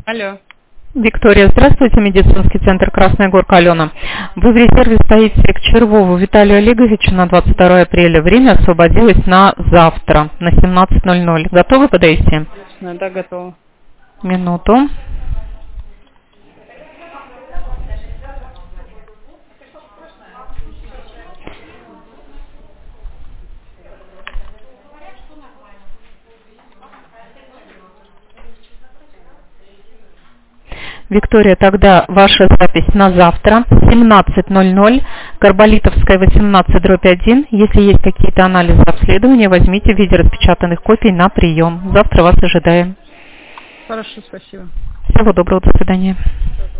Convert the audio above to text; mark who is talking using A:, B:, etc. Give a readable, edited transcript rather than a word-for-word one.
A: Алло.
B: Виктория, здравствуйте, медицинский центр «Красная горка», Алена. Вы в резерве стоите к Червову Виталию Олеговичу на 22 апреля. Время освободилось на завтра, на 17:00. Готовы подойти?
A: Да, готово.
B: Минуту. Виктория, тогда ваша запись на завтра, 17:00, Карболитовская, 18/1. Если есть какие-то анализы обследования, возьмите в виде распечатанных копий на прием. Завтра вас ожидаем.
A: Хорошо, спасибо.
B: Всего доброго, до свидания.